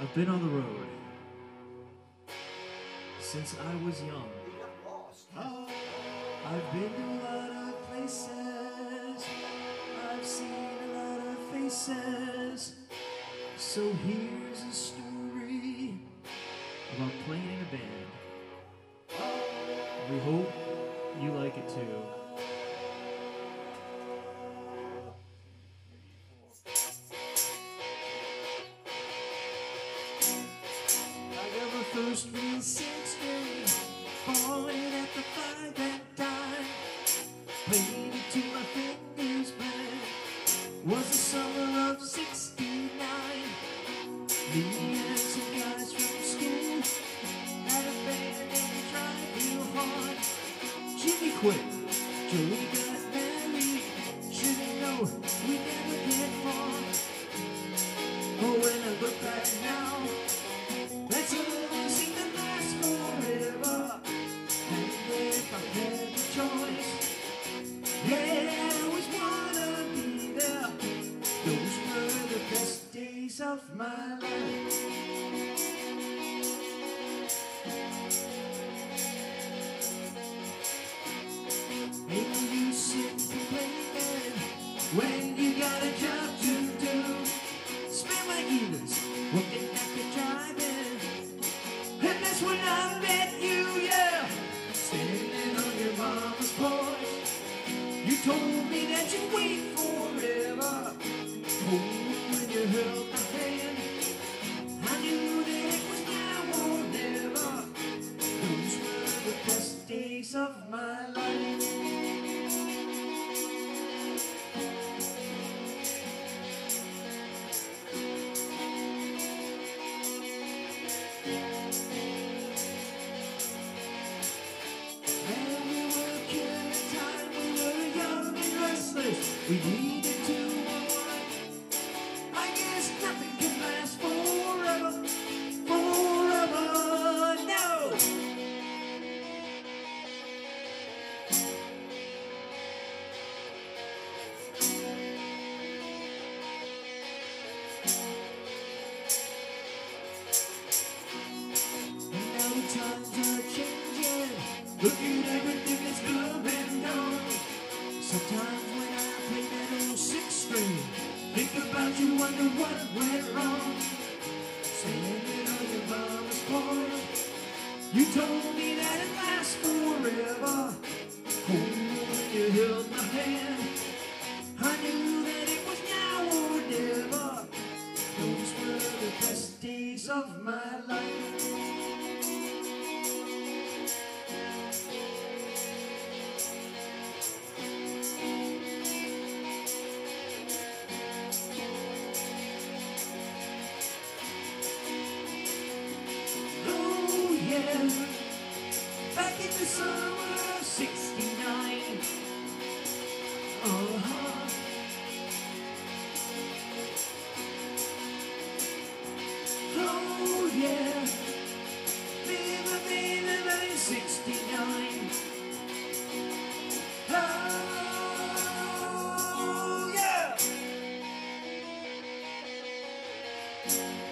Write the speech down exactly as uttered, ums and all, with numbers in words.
I've been on the road since I was young. I've been to a lot of places, I've seen a lot of faces. So here's a story about playing in a band. We hope you like it too. First real sixteen, falling at the five and dime, played it to my fingers bled. Was the summer of sixty-nine. Me and some guys from school had a band and we tried real hard. Jimmy quit, Joey got married. Should've known we never get far. Oh, when I look back now, that's a choice. Yeah, I always wanna be there. Those were the best days of my life. Ain't no use in complaining when you got a job to do. Spend my evenings working at the drive-in, and that's when I met you, yeah. Standing on your mama's porch, you told me that you'd wait forever. Oh, when you held my hand, I knew that it was now or never. Those were the best days of my life. We needed to unwind. I guess nothing can last forever, forever, no. And now the times are changing. Look at everything that's coming on. Sometimes when I play that old six string, think about you, wonder what went wrong. Standing on your mama's porch, you told me that it lasts forever. Oh, when you held my hand, I knew that it was now or never. Those were the best days of my life. Back in the summer of sixty-nine. Uh-huh. Oh yeah, baby, baby, baby, sixty-nine. Oh yeah.